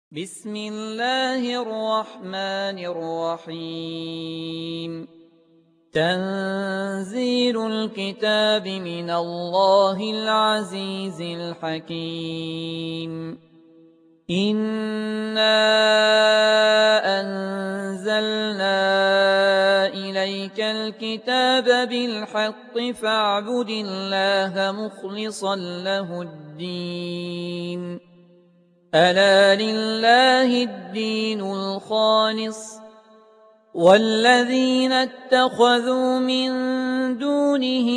بسم الله الرحمن الرحيم. تنزيل الكتاب من الله العزيز الحكيم. إنا أنزلنا إليك الكتاب بالحق فاعبد الله مخلصا له الدين. ألا لله الدين الخالص والذين اتخذوا من دونه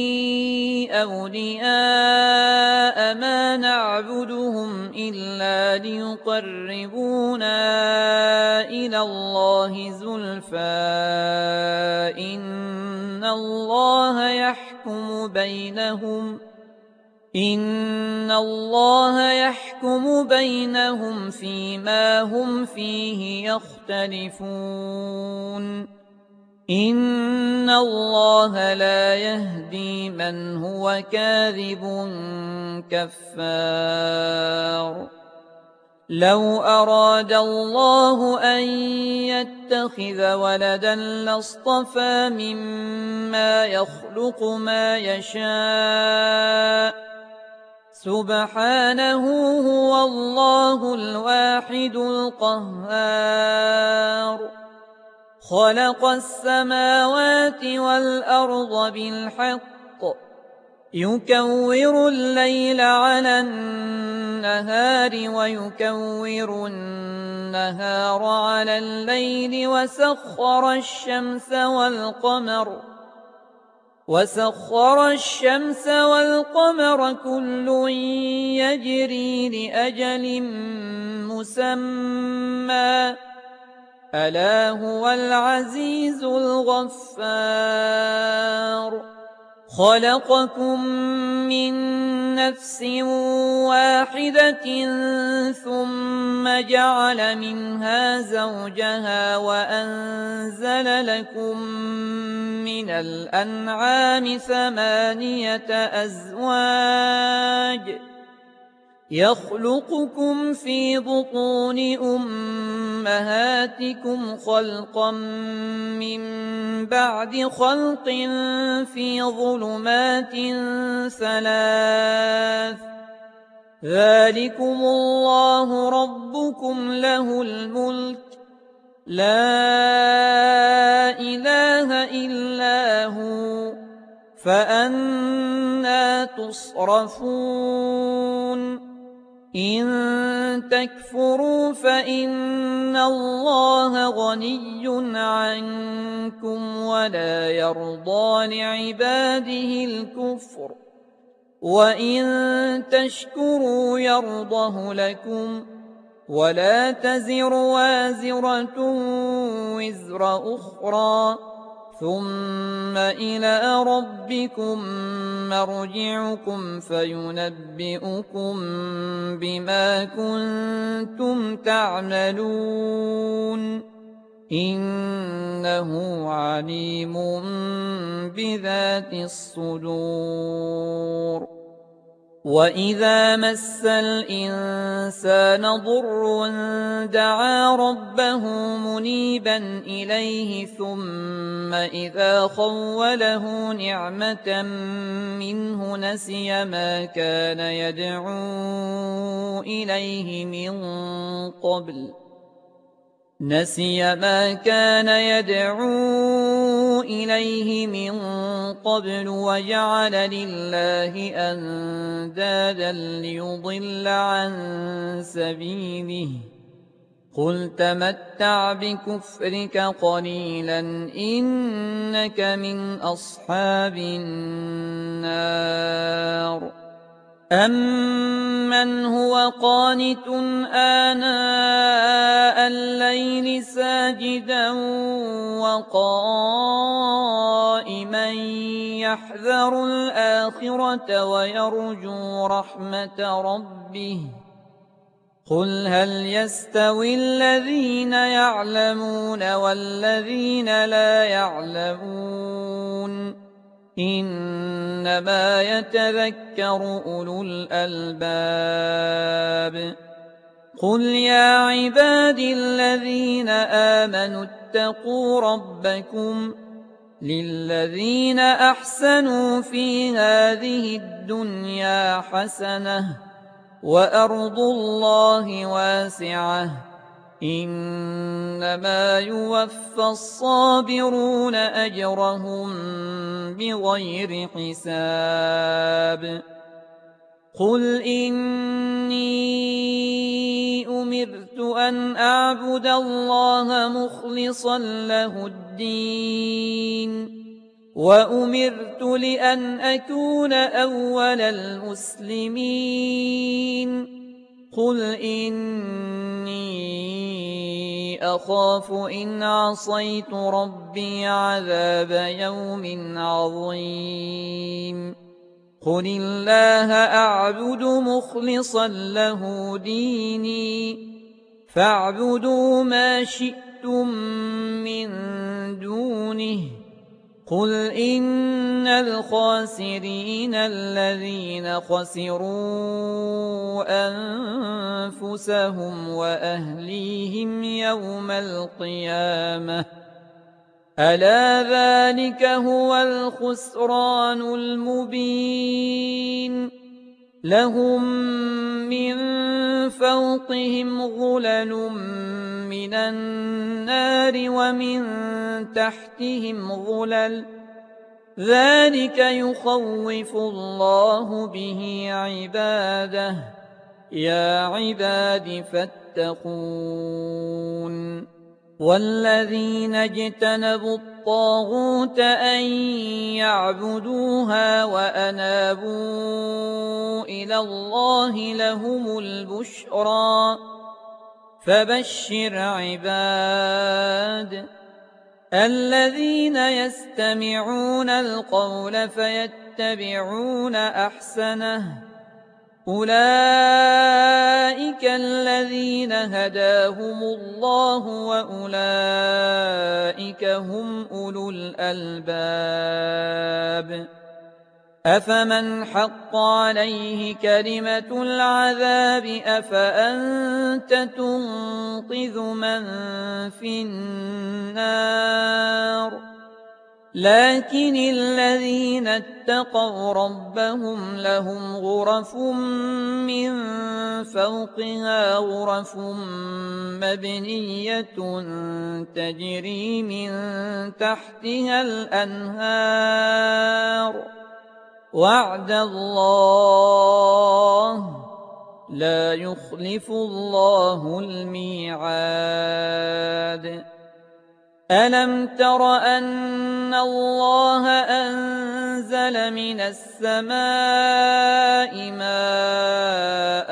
أولياء ما نعبدهم إلا ليقربونا إلى الله زلفى إن الله يحكم بينهم فيما هم فيه يختلفون. إن الله لا يهدي من هو كاذب كفار. لو أراد الله أن يتخذ ولدا لاصطفى مما يخلق ما يشاء سبحانه هو الله الواحد القهار. خلق السماوات والأرض بالحق يكور الليل على النهار ويكور النهار على الليل وسخر الشمس والقمر كل يجري لأجل مسمى ألا هو العزيز الغفار. خلقكم من نفس واحدة ثم جعل منها زوجها وأنزل لكم من الأنعام 8 أزواج يخلقكم في بطون أمهاتكم خلقا من بعد خلق في ظلمات 3 ذلكم الله ربكم له الملك لا إله إلا هو فأنى تصرفون. إن تكفروا فإن الله غني عنكم ولا يرضى لعباده الكفر وإن تشكروا يرضه لكم ولا تزر وازرة وزر أخرى ثم إلى ربكم مرجعكم فينبئكم بما كنتم تعملون إنه عليم بذات الصدور. وإذا مس الإنسان ضر دعا ربه منيبا إليه ثم إذا خوله نعمة منه نسي ما كان يدعو إليه من قبل وجعل لله أندادا ليضل عن سبيله قل تمتع بكفرك قليلا إنك من أصحاب النار. أمن هو قانت آناء الليل ساجدا وقائما يحذر الآخرة ويرجو رحمة ربه قل هل يستوي الذين يعلمون والذين لا يعلمون إنما يتذكر أولو الألباب. قل يا عبادي الذين آمنوا اتقوا ربكم للذين أحسنوا في هذه الدنيا حسنة وأرض الله واسعة إنما يوفى الصابرون أجرهم بغير حساب قل إني أمرت أن أعبد الله مخلصا له الدين وأمرت لأن أكون أول المسلمين قل إني أخاف إن عصيت ربي عذاب يوم عظيم قل الله أعبد مخلصا له ديني فاعبدوا ما شئتم من دونه قل إن الخاسرين الذين خسروا أنفسهم وأهليهم يوم القيامة ألا ذلك هو الخسران المبين لهم من فوقهم غلل من النار ومن تحتهم غلل ذلك يخوف الله به عباده يا عباد فاتقون والذين اجتنبوا الطاغوت أن يعبدوها وأنابوا إلى الله لهم البشرى فبشر عباد الذين يستمعون القول فيتبعون أحسنه أولئك الذين هداهم الله وأولئك هم أولو الألباب أفمن حق عليه كلمة العذاب أفأنت تنقذ من في النار لكن الذين اتقوا ربهم لهم غرف من فوقها غرف مبنية تجري من تحتها الأنهار وعد الله لا يخلف الله الميعاد ألم تر أن الله أنزل من السماء ماء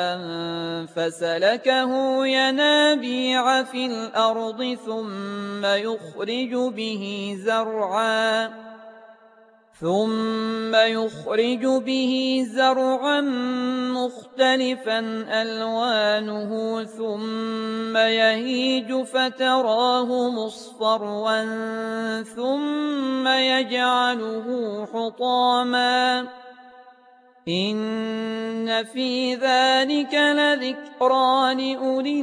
فسلكه ينابيع في الأرض ثم يخرج به زرعا مختلفا ألوانه ثم يهيج فتراه مصفرا ثم يجعله حطاما إن في ذلك لذكرى لأولي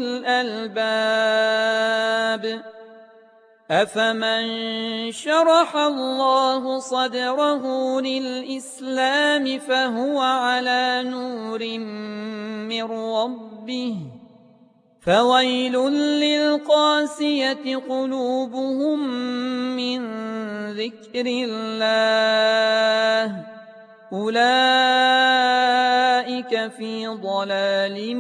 الألباب أفمن شرح الله صدره للإسلام فهو على نور من ربه فويل للقاسية قلوبهم من ذكر الله أولئك في ضلال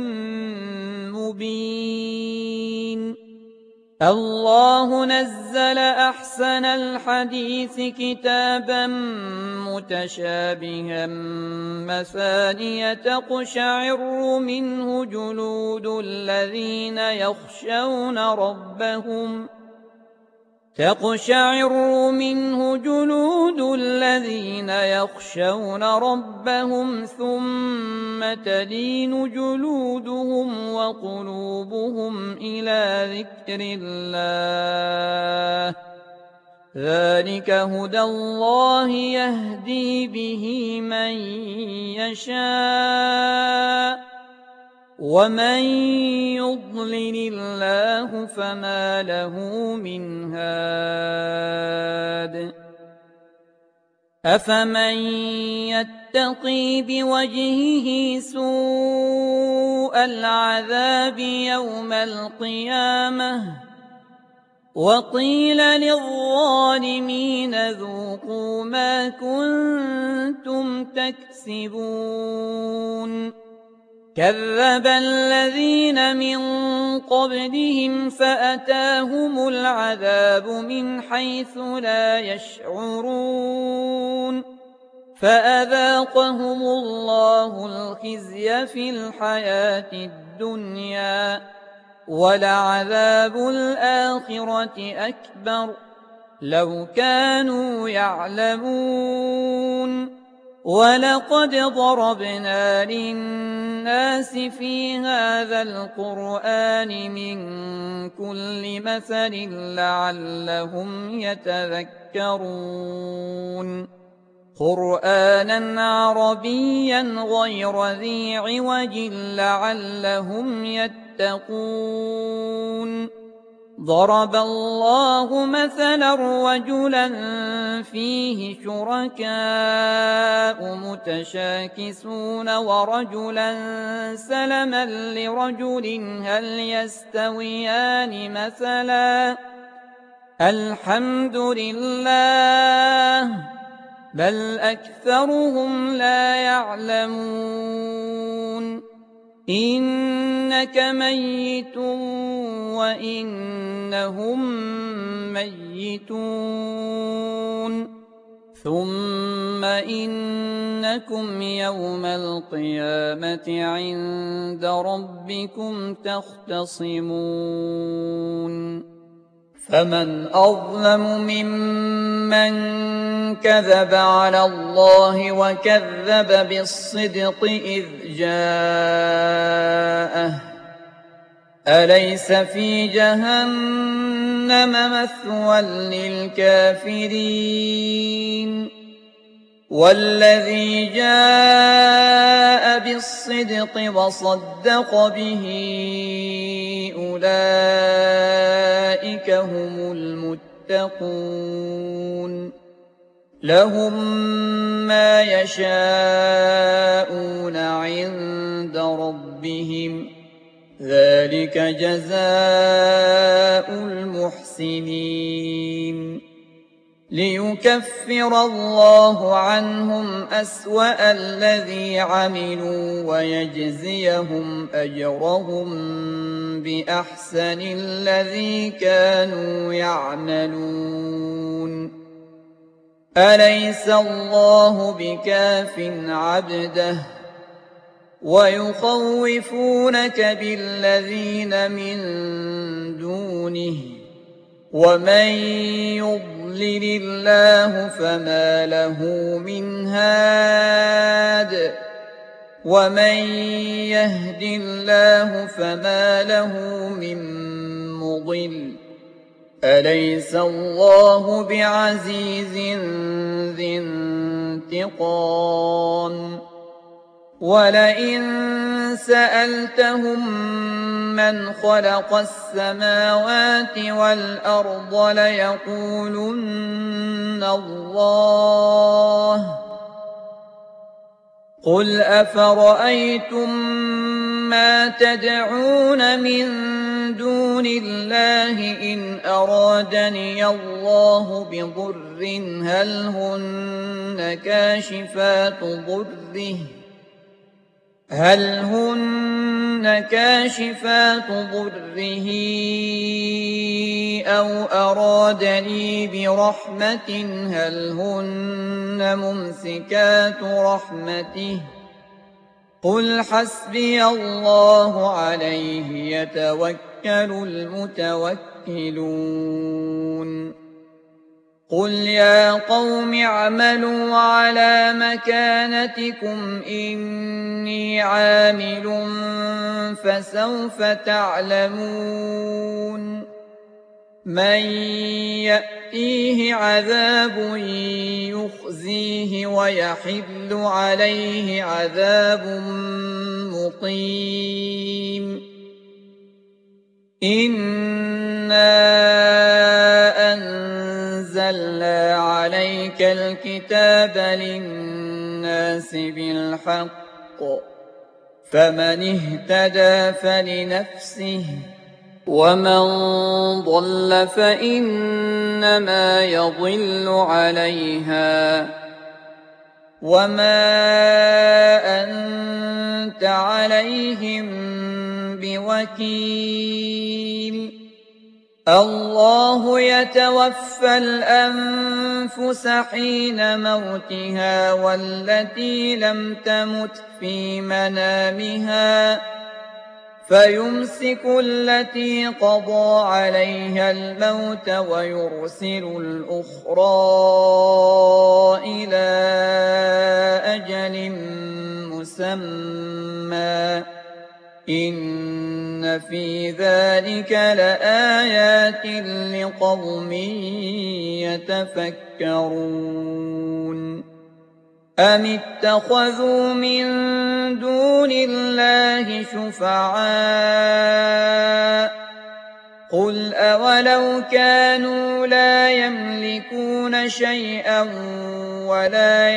مبين الله نزل أحسن الحديث كتابا متشابها مثانية تقشعر منه جلود الذين يخشون ربهم ثم تلين جلودهم وقلوبهم إلى ذكر الله ذلك هدى الله يهدي به من يشاء ومن يضلل الله فما له من هاد أفمن يتقي بوجهه سوء العذاب يوم القيامة وقيل للظالمين ذوقوا ما كنتم تكسبون كذب الذين من قبلهم فأتاهم العذاب من حيث لا يشعرون فأذاقهم الله الخزي في الحياة الدنيا ولعذاب الآخرة أكبر لو كانوا يعلمون ولقد ضربنا للناس في هذا القرآن من كل مثل لعلهم يتذكرون قرآنا عربيا غير ذي عوج لعلهم يتقون ضرب الله مثلا رجلا فيه شركاء متشاكسون ورجلا سلما لرجل هل يستويان مثلا الحمد لله بل أكثرهم لا يعلمون إنك ميت وإنهم ميتون ثم إنكم يوم القيامة عند ربكم تختصمون فمن أظلم ممن كذب على الله وكذب بالصدق إذ جاءه أليس في جهنم مثوى للكافرين والذي جاء بالصدق وصدق به أولئك هم المتقون لهم ما يشاءون عند ربهم ذلك جزاء المحسنين ليكفر الله عنهم أسوأ الذي عملوا ويجزيهم أجرهم بأحسن الذي كانوا يعملون أليس الله بكاف عبده ويخوفونك بالذين من دونه ومن يضلل الله فما له من هاد ومن يهد الله فما له من مضل أليس الله بعزيز ذي انتقام ولئن سألتهم من خلق السماوات والأرض ليقولن الله قل أفرأيتم ما تدعون من دون الله إن أرادني الله بضر هل هن كاشفات ضره أو أرادني برحمة هل هن ممسكات رحمته قل حسبي الله عليه يتوكل المتوكلون قل يا قوم اعملوا على مكانتكم إني عامل فسوف تعلمون من يأتيه عذاب يخزيه ويحل عليه عذاب مقيم إنا أنزلنا عليك الكتاب للناس بالحق فمن اهتدى فلنفسه ومن ضل فإنما يضل عليها وما أنت عليهم بوكيل الله يتوفى الأنفس حين موتها والتي لم تمت في منامها فيمسك التي قضى عليها الموت ويرسل الأخرى إلى أجل مسمى إن في ذلك لآيات لقوم يتفكرون أم اتخذوا من دون الله شفعاء قل أولو كانوا لا يملكون شيئا ولا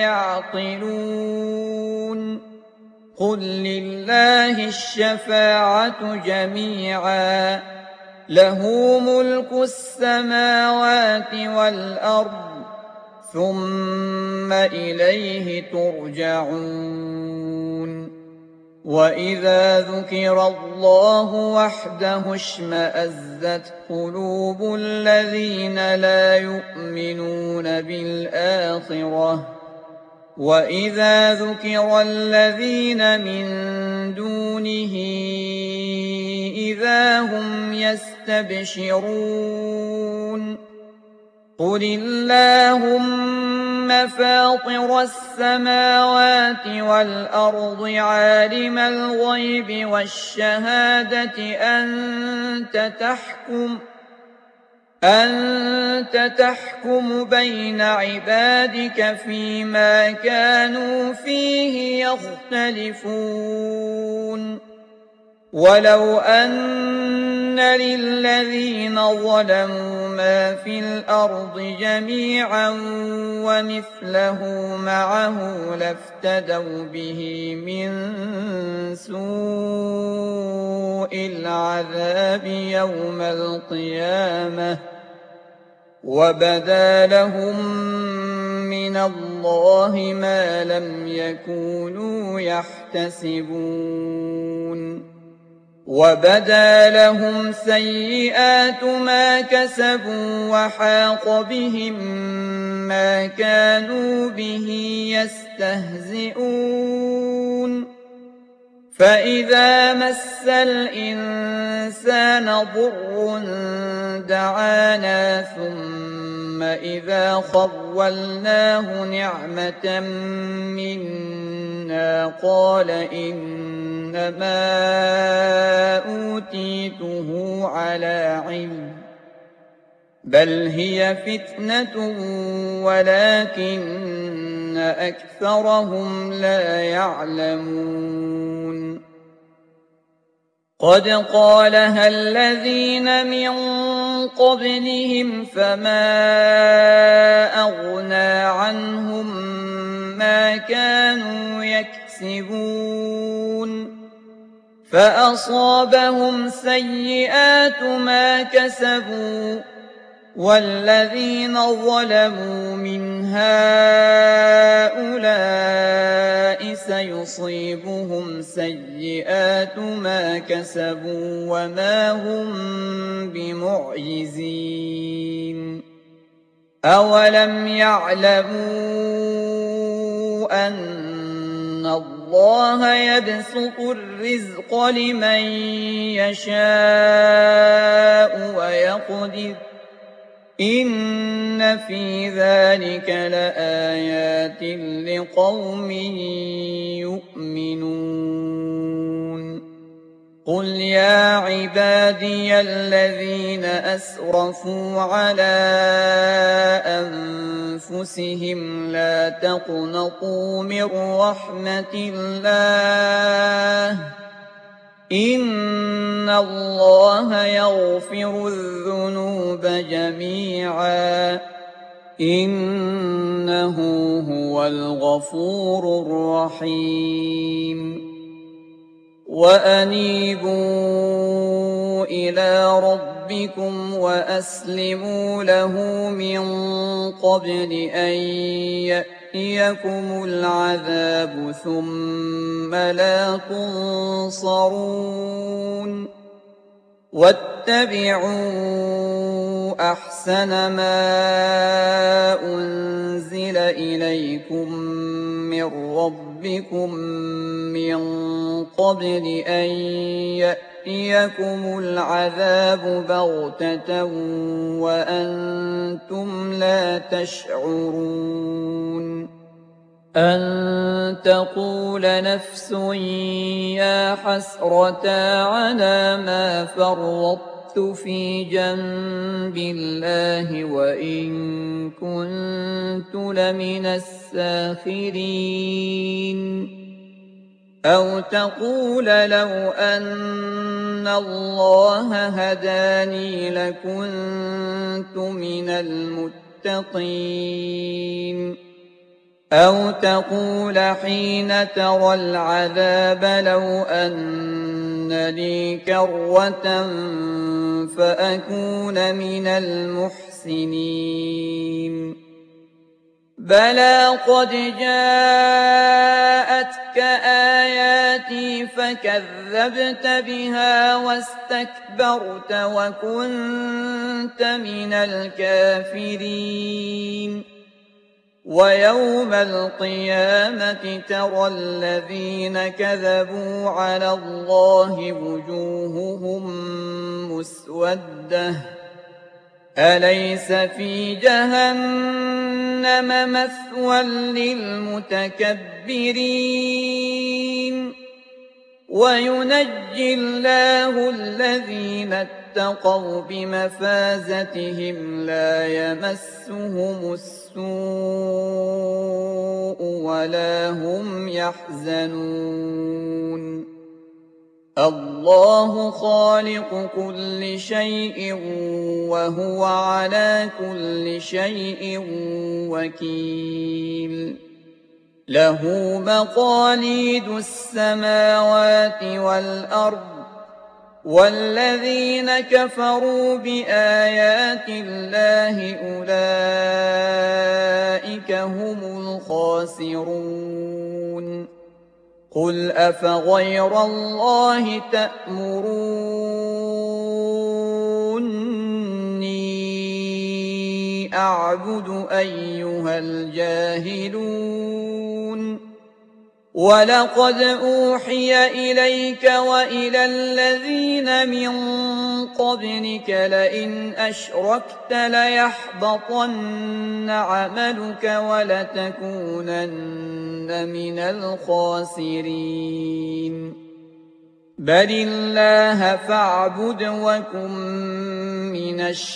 يعقلون قل لله الشفاعة جميعا له ملك السماوات والأرض ثم إليه ترجعون وإذا ذكر الله وحده اشمأزت قلوب الذين لا يؤمنون بالآخرة وإذا ذكر الذين من دونه إذا هم يستبشرون قل اللهم فاطر السماوات والأرض عالم الغيب والشهادة أنت تحكم بين عبادك فيما كانوا فيه يختلفون ولو أن للذين ظلموا ما في الأرض جميعا ومثله معه لافتدوا به من سوء العذاب يوم القيامة وبدا لهم من الله ما لم يكونوا يحتسبون وبدا لهم سيئات ما كسبوا وحاق بهم ما كانوا به يستهزئون فإذا مس الإنسان ضر دعانا ثم إذا خولناه نعمة منا قال إنما أوتيته على علم بل هي فتنة ولكن أكثرهم لا يعلمون قد قالها الذين من قبلهم فما أغنى عنهم ما كانوا يكسبون فأصابهم سيئات ما كسبوا والذين ظلموا من هؤلاء سيصيبهم سيئات ما كسبوا وما هم بمعجزين أولم يعلموا أن الله يبسط الرزق لمن يشاء ويقدر إن في ذلك لآيات لقوم يؤمنون قل يا عبادي الذين أسرفوا على أنفسهم لا تقنطوا من رحمة الله إن الله يغفر الذنوب جميعا إنه هو الغفور الرحيم وأنيبوا إلى ربكم وأسلموا له من قبل أن يأتيكم العذاب ثم لا تنصرون واتبعوا أحسن ما أنزل إليكم من ربكم من قبل أن يأتيكم العذاب بغتة وأنتم لا تشعرون أن تقول نفس يا حسرتا على ما فرطت في جنب الله وإن كنت لمن الساخرين أو تقول لو أن الله هداني لكنت من المتقين أو تقول حين ترى العذاب لو أن لي كرة فأكون من المحسنين بلى قد جاءتك آياتي فكذبت بها واستكبرت وكنت من الكافرين ويوم القيامة ترى الذين كذبوا على الله وجوههم مسودة أليس في جهنم مثوى للمتكبرين وينجي الله الذين اتقوا بمفازتهم لا يمسهم السوء ولا هم يحزنون الله خالق كل شيء وهو على كل شيء وكيل له مقاليد السماوات والأرض والذين كفروا بآيات الله أولئك هم الخاسرون قل أفغير الله تأمروني أعبد أيها الجاهلون ولقد أوحي إليك وإلى الذين من قبلك لئن أشركت ليحبطن عملك ولتكونن من الخاسرين بل الله فاعبد وكن من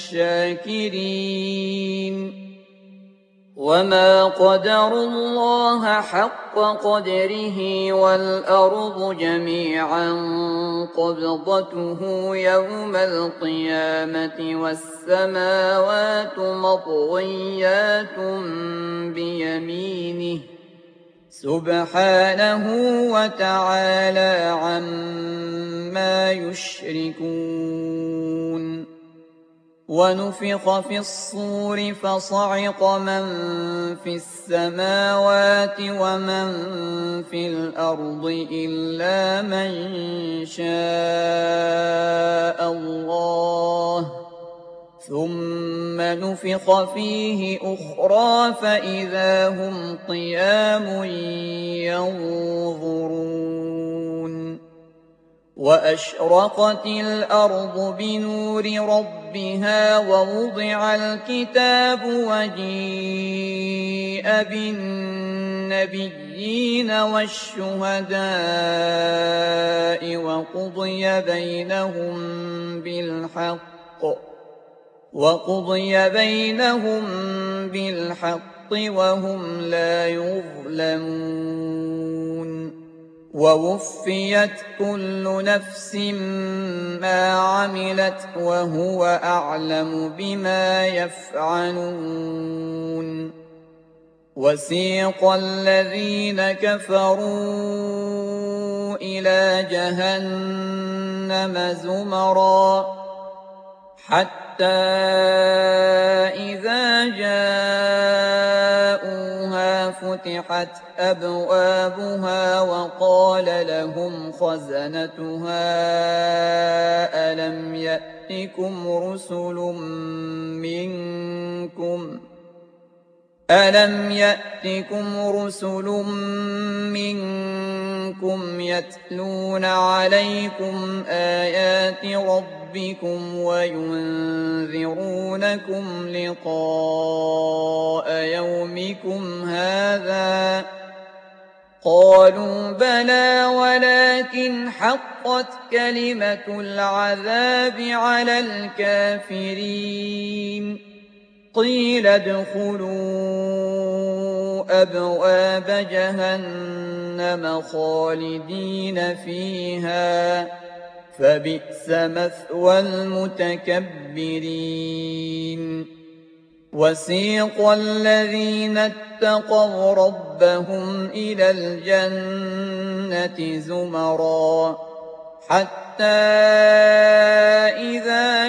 الشاكرين وما قدروا الله حق قدره والأرض جميعا قبضته يوم القيامة والسماوات مطويات بيمينه سبحانه وتعالى عما يشركون ونفخ في الصور فصعق من في السماوات ومن في الأرض إلا من شاء الله ثم نفخ فيه أخرى فإذا هم قيام ينظرون وأشرقت الأرض بنور ربها ووضع الكتاب وجيء بالنبيين النبيين والشهداء وقضي بينهم بالحق وهم لا يظلمون ووفيت كل نفس ما عملت وهو أعلم بما يفعلون وسيق الذين كفروا إلى جهنم زمرا حتى إذا جاءوها فتحت أبوابها وقال لهم خزنتها ألم يأتكم رسل منكم يتلون عليكم آيات ربكم وينذرونكم لقاء يومكم هذا قالوا بلى ولكن حقت كلمة العذاب على الكافرين قيل ادخلوا أبواب جهنم خالدين فيها فبئس مثوى المتكبرين وسيق الذين اتقوا ربهم إلى الجنة زمرا حتى إذا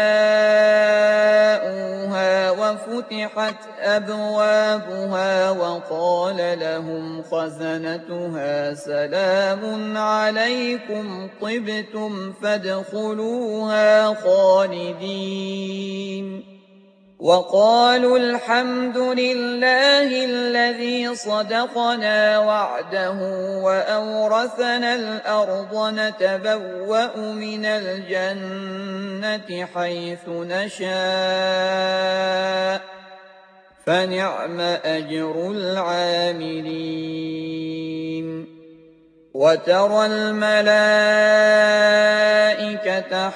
جاءوها وفتحت أبوابها وقال لهم خزنتها سلام عليكم طبتم فادخلوها خالدين وقالوا الحمد لله الذي صدقنا وعده وأورثنا الأرض نتبوأ من الجنة حيث نشاء فنعم أجر العاملين وترى الملائكة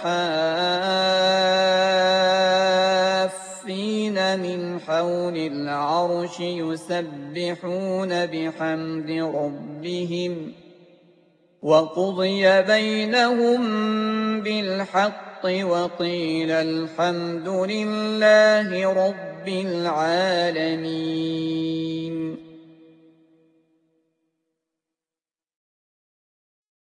حافين من حول العرش يسبحون بحمد ربهم وقضي بينهم بالحق وقيل الحمد لله رب العالمين